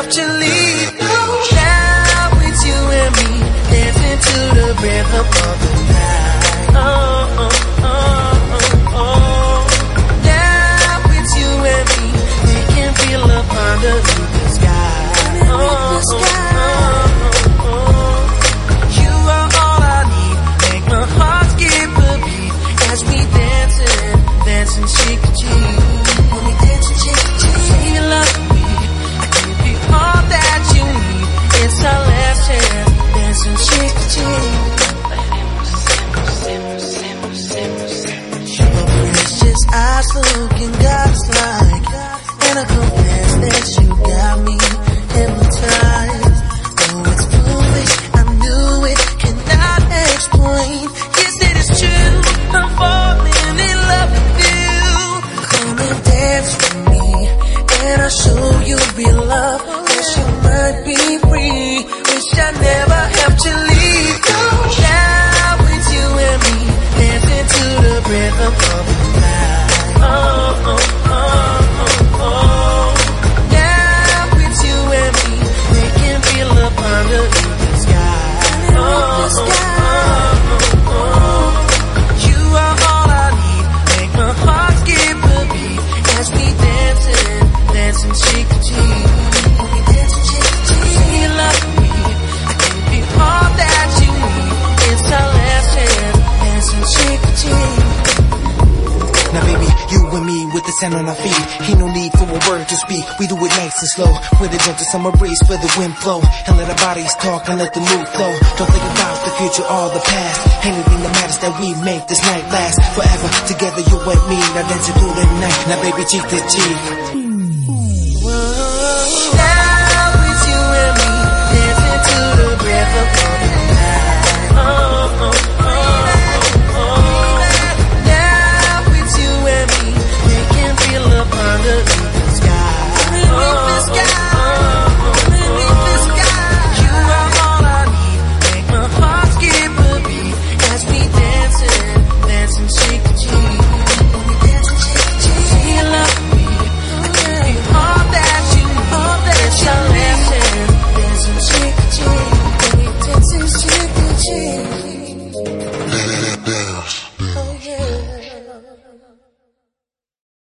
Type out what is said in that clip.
have to leave. Now it's you and me, dancing to the rhythm of the night. Now it's you and me, we can feel up underneath the sky. You are all I need, make my heart skip a beat as we dancing cheek to cheek. When we dancing cheek to cheek, say you love me, I give you all that you need. It's our last chance, dancing cheek to cheek. It's just us looking godlike, and I confess that you got me hypnotized. Oh, it's foolish, I knew it, cannot explain. Yes, it is true, I'm falling in love with you. Come and dance with me, and I'll show you real love. Yes, you might be free, wish I never have to leave. Now it's you and me, dancing to the rhythm of the night. Now it's you and me, we can feel up underneath the sky. You are all I need, make my heart skip a beat as we dancing cheek to cheek. We dancing cheek to cheek. Say you love me, I give you all that you need. It's our last chance, dancing cheek to cheek. Now baby, you and me with the sand on our feet. Ain't no need for a word to speak. We do it nice and slow, with a gentle summer breeze, feel the wind flow, and let our bodies talk and let the mood flow. Don't think about the future or the past. Anything that matters that we make this night last forever. Together you and me, now dancing through the night. Now baby, cheek to cheek.